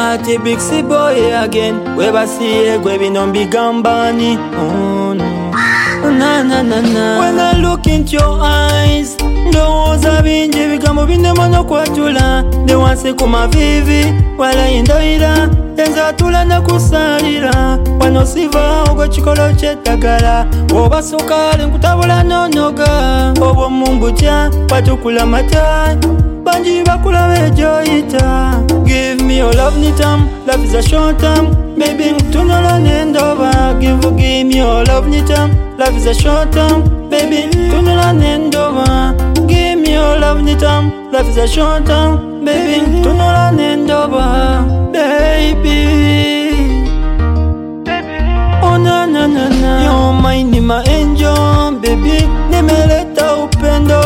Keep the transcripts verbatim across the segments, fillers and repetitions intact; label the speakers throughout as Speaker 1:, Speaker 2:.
Speaker 1: Ati big si boy again. Weba siye gwe bino mbigambani. Oh no. Na na na na. When I look into your eyes, ndowooza bingi bigambo binema n'okwatula. Ndewansi ku mavivi wala indoira enzatula nakusalira. Wano siva ogw'ekikolo ky'eddagala. Oba sukali nkutabula n'onoga. Obwo mumbutya watukula mata. Banji bakulaba ejoyita. Give me your love nitam. Love is a short term. Baby ntunula nendoba. Give give me your love nitam. Love is a short term. Baby ntunula nendoba. Give me your love nitam. Love is a short term. Baby ntunula nendoba. Baby. Oh na na na na. You're mine my angel. Baby nimeleta upendo.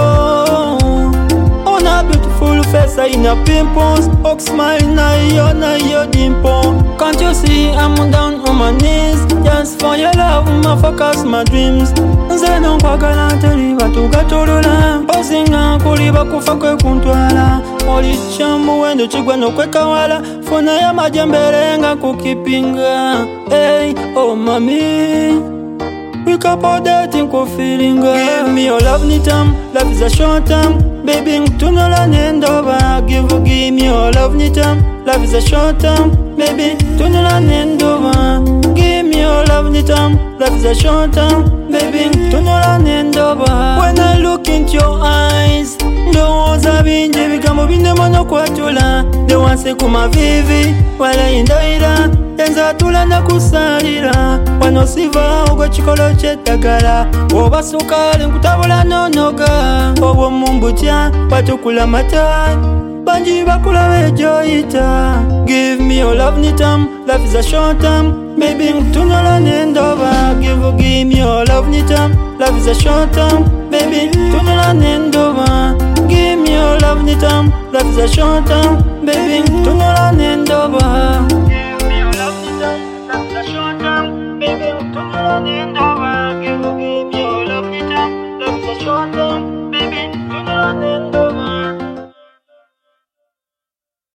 Speaker 1: Beautiful face in a pimples. Oak smile na iyo na iyo dimple. Can't you see I'm down on my knees just for your love, my focus, my dreams. Nze nkwagala teri batugatolola. Osinga kuliba kufa kwe kuntwala. Oli chambu wendo chigwa nokwekawala. Funa ya majembere nga kukipinga. Hey, oh mami, we couple dating ko feeling. Give me your love nitam. Love is a short term. Baby ntunula nendoba. Give give me your love nitam. Love is a short term. Baby ntunula nendoba. Give me your love nitam. Love is a short term. Baby ntunula nendoba. When I look into your eyes, ndowooza bingi bigambo binema n'okwatula. Ndewansi ku mavivi wala indoira enzatula nakusalira. Wano siva ogw'ekikolo ky'eddagala. Oba sukali nkutabula n'onoga. Obwo mumbutya watukula mata. Banji bakulaba ejoyita. Give me your love nitam. Love is a short term. Baby ntunula nendoba. Give give me your love nitam. Love is a short term. Baby ntunula nendoba. Give me your love nitam. Love is a short term. Baby ntunula nendoba. Give me your love nitam. Love is a short term. Baby ntunula nendoba.